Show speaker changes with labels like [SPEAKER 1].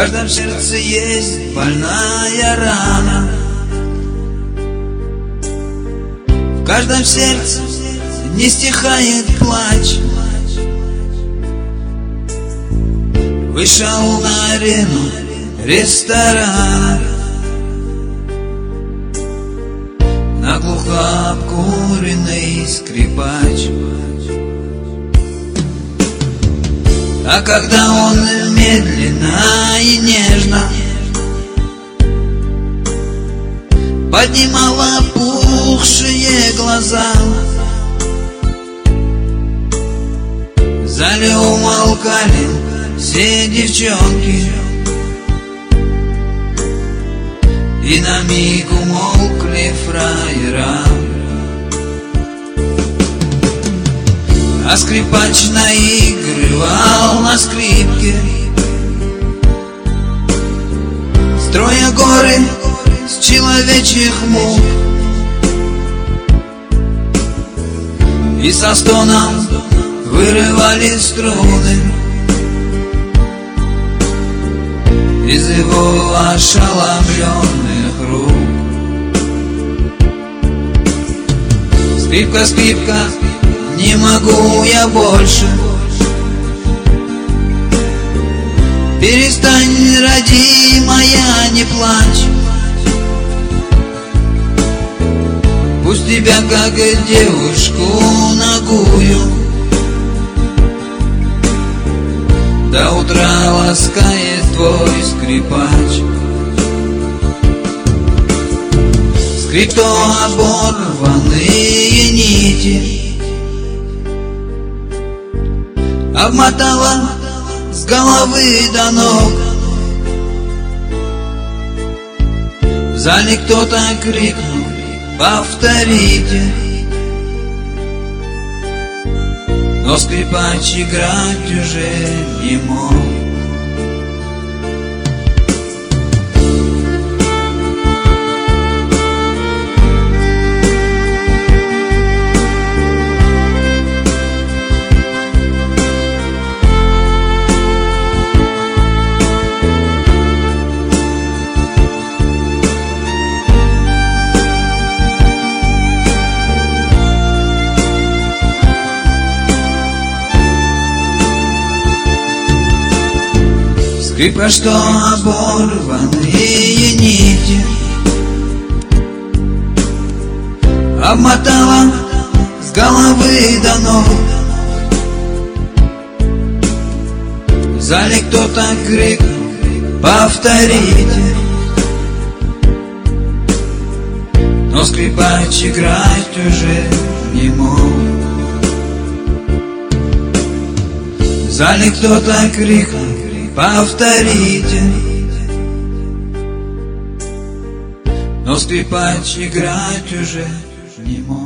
[SPEAKER 1] каждом сердце есть больная рана, в каждом сердце не стихает плач. Вышел на арену ресторана, наглухо обкуренный скрипач. А когда он медленно и нежно поднимал опухшие глаза, в зале умолкали все девчонки, и на миг умолкли фраера. А скрипач наигрывал на скрипке, строя горы с человечьих мук, и со стоном вырывали струны из его ошеломленных рук. Скрипка, скрипка, не могу я больше, перестань, родимая, не плачь. Пусть тебя, как девушку нагую, до утра ласкает твой скрипач. Скрипто оборванные нити обмотала с головы до ног. В зале кто-то крикнул: повторите. Но скрипач играть уже не мог. Скрипка, что оборванные нити обмотала с головы до ног. В зале кто-то крикнул: повторите. Но скрипач играть уже не мог. В зале кто-то крикнул: повторите. Но скрипач играть уже не мог.